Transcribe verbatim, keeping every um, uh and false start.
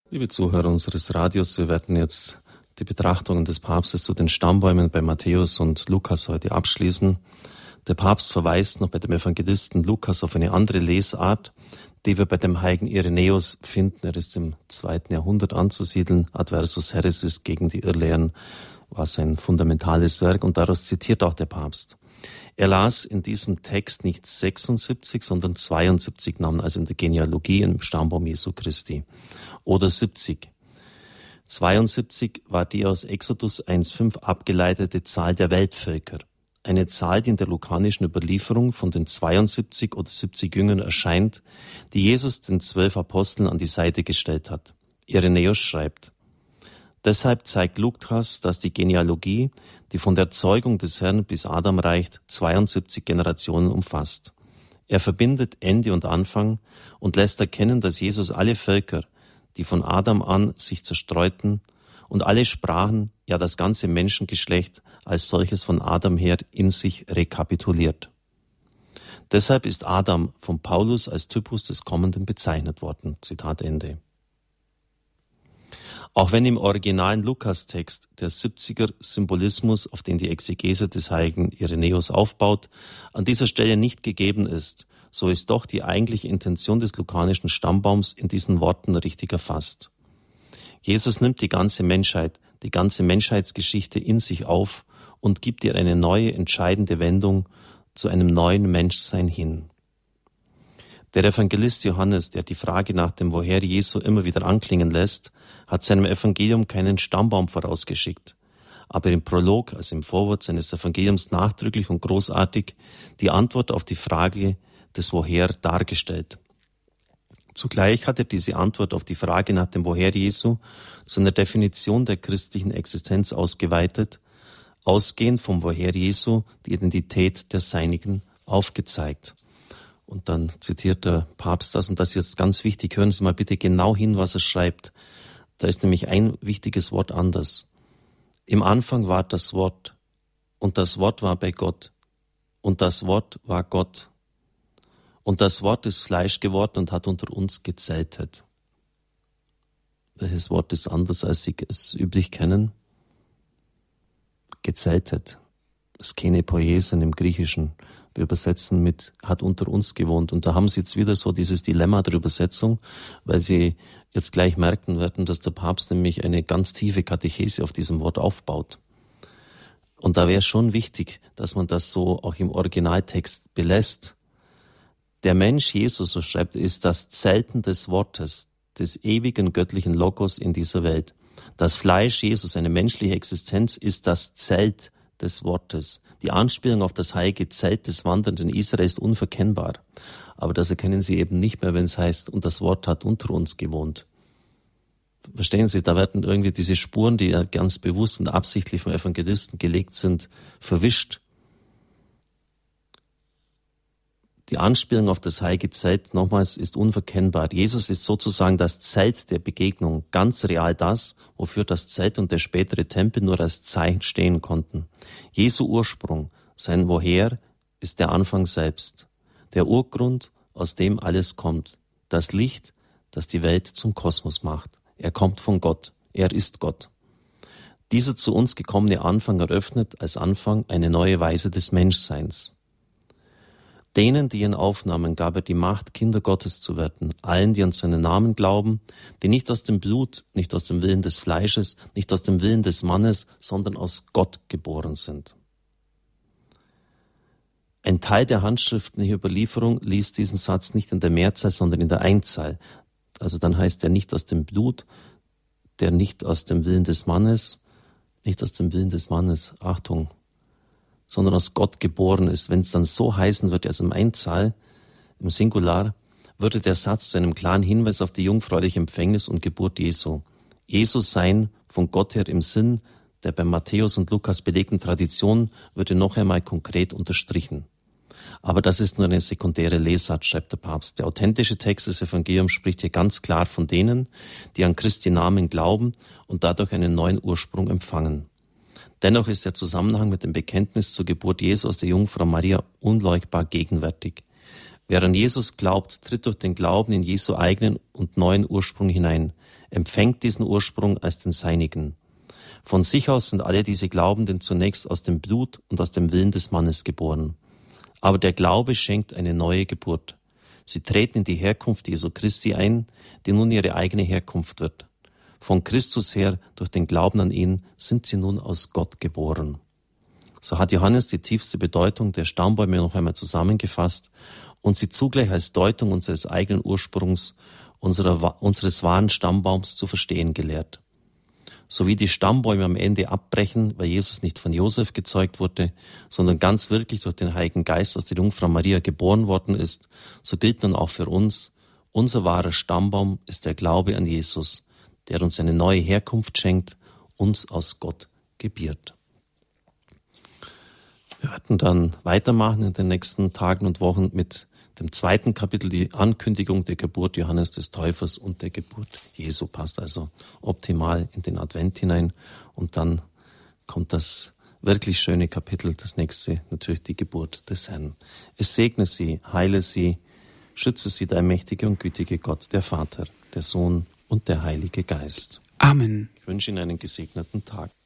Liebe Zuhörer unseres Radios, wir werden jetzt die Betrachtungen des Papstes zu den Stammbäumen bei Matthäus und Lukas heute abschließen. Der Papst verweist noch bei dem Evangelisten Lukas auf eine andere Lesart, die wir bei dem heiligen Irenäus finden. Er ist im zweiten Jahrhundert anzusiedeln. Adversus Häresis, gegen die Irrlehren, war sein fundamentales Werk, und daraus zitiert auch der Papst. Er las in diesem Text nicht sechsundsiebzig, sondern zweiundsiebzig Namen, also in der Genealogie im Stammbaum Jesu Christi. Oder siebzig. zweiundsiebzig war die aus Exodus eins Komma fünf abgeleitete Zahl der Weltvölker. Eine Zahl, die in der lukanischen Überlieferung von den zweiundsiebzig oder siebzig Jüngern erscheint, die Jesus den zwölf Aposteln an die Seite gestellt hat. Irenäus schreibt: Deshalb zeigt Lukas, dass die Genealogie, die von der Zeugung des Herrn bis Adam reicht, zweiundsiebzig Generationen umfasst. Er verbindet Ende und Anfang und lässt erkennen, dass Jesus alle Völker, die von Adam an sich zerstreuten, und alle Sprachen, ja das ganze Menschengeschlecht als solches von Adam her in sich rekapituliert. Deshalb ist Adam von Paulus als Typus des Kommenden bezeichnet worden. Zitat Ende. Auch wenn im originalen Lukas-Text der siebziger Symbolismus, auf den die Exegese des heiligen Irenäus aufbaut, an dieser Stelle nicht gegeben ist, so ist doch die eigentliche Intention des lukanischen Stammbaums in diesen Worten richtig erfasst. Jesus nimmt die ganze Menschheit, die ganze Menschheitsgeschichte in sich auf und gibt ihr eine neue, entscheidende Wendung zu einem neuen Menschsein hin. Der Evangelist Johannes, der die Frage nach dem Woher Jesu immer wieder anklingen lässt, hat seinem Evangelium keinen Stammbaum vorausgeschickt, aber im Prolog, also im Vorwort seines Evangeliums, nachdrücklich und großartig die Antwort auf die Frage des Woher dargestellt. Zugleich hat er diese Antwort auf die Frage nach dem Woher Jesu zu einer Definition der christlichen Existenz ausgeweitet, ausgehend vom Woher Jesu die Identität der Seinigen aufgezeigt. Und dann zitiert der Papst das, und das ist jetzt ganz wichtig, hören Sie mal bitte genau hin, was er schreibt. Da ist nämlich ein wichtiges Wort anders. Im Anfang war das Wort, und das Wort war bei Gott, und das Wort war Gott. Und das Wort ist Fleisch geworden und hat unter uns gezeltet. Welches Wort ist anders, als Sie es üblich kennen? Gezeltet. Skene poiesen im Griechischen. Wir übersetzen mit hat unter uns gewohnt. Und da haben Sie jetzt wieder so dieses Dilemma der Übersetzung, weil Sie jetzt gleich merken werden, dass der Papst nämlich eine ganz tiefe Katechese auf diesem Wort aufbaut. Und da wäre schon wichtig, dass man das so auch im Originaltext belässt. Der Mensch Jesus, so schreibt er, ist das Zelten des Wortes, des ewigen göttlichen Logos in dieser Welt. Das Fleisch Jesus, eine menschliche Existenz, ist das Zelt des Wortes. Die Anspielung auf das heilige Zelt des wandernden Israel ist unverkennbar. Aber das erkennen Sie eben nicht mehr, wenn es heißt, und das Wort hat unter uns gewohnt. Verstehen Sie, da werden irgendwie diese Spuren, die ja ganz bewusst und absichtlich vom Evangelisten gelegt sind, verwischt. Die Anspielung auf das heilige Zelt, nochmals, ist unverkennbar. Jesus ist sozusagen das Zelt der Begegnung, ganz real das, wofür das Zelt und der spätere Tempel nur als Zeichen stehen konnten. Jesu Ursprung, sein Woher, ist der Anfang selbst, der Urgrund, aus dem alles kommt, das Licht, das die Welt zum Kosmos macht. Er kommt von Gott, er ist Gott. Dieser zu uns gekommene Anfang eröffnet als Anfang eine neue Weise des Menschseins. Denen, die ihn aufnahmen, gab er die Macht, Kinder Gottes zu werden, allen, die an seinen Namen glauben, die nicht aus dem Blut, nicht aus dem Willen des Fleisches, nicht aus dem Willen des Mannes, sondern aus Gott geboren sind. Ein Teil der handschriftlichen Überlieferung liest diesen Satz nicht in der Mehrzahl, sondern in der Einzahl. Also dann heißt er nicht aus dem Blut, der nicht aus dem Willen des Mannes, nicht aus dem Willen des Mannes, Achtung, sondern aus Gott geboren ist. Wenn es dann so heißen würde, also im Einzahl, im Singular, würde der Satz zu einem klaren Hinweis auf die jungfräuliche Empfängnis und Geburt Jesu. Jesus sein von Gott her im Sinn der bei Matthäus und Lukas belegten Tradition würde noch einmal konkret unterstrichen. Aber das ist nur eine sekundäre Lesart, schreibt der Papst. Der authentische Text des Evangeliums spricht hier ganz klar von denen, die an Christi Namen glauben und dadurch einen neuen Ursprung empfangen. Dennoch ist der Zusammenhang mit dem Bekenntnis zur Geburt Jesu aus der Jungfrau Maria unleugbar gegenwärtig. Wer an Jesus glaubt, tritt durch den Glauben in Jesu eigenen und neuen Ursprung hinein. empfängt diesen Ursprung als den seinigen. Von sich aus sind alle diese Glaubenden zunächst aus dem Blut und aus dem Willen des Mannes geboren. Aber der Glaube schenkt eine neue Geburt. Sie treten in die Herkunft Jesu Christi ein, die nun ihre eigene Herkunft wird. Von Christus her, durch den Glauben an ihn, sind sie nun aus Gott geboren. So hat Johannes die tiefste Bedeutung der Stammbäume noch einmal zusammengefasst und sie zugleich als Deutung unseres eigenen Ursprungs, unserer, unseres wahren Stammbaums zu verstehen gelehrt. So wie die Stammbäume am Ende abbrechen, weil Jesus nicht von Josef gezeugt wurde, sondern ganz wirklich durch den Heiligen Geist aus der Jungfrau Maria geboren worden ist, so gilt nun auch für uns, unser wahrer Stammbaum ist der Glaube an Jesus, der uns eine neue Herkunft schenkt, uns aus Gott gebiert. Wir werden dann weitermachen in den nächsten Tagen und Wochen mit dem zweiten Kapitel, die Ankündigung der Geburt Johannes des Täufers und der Geburt Jesu. Passt also optimal in den Advent hinein. Und dann kommt das wirklich schöne Kapitel, das nächste, natürlich die Geburt des Herrn. Es segne sie, heile sie, schütze sie, der mächtige und gütige Gott, der Vater, der Sohn und der Heilige Geist. Amen. Ich wünsche Ihnen einen gesegneten Tag.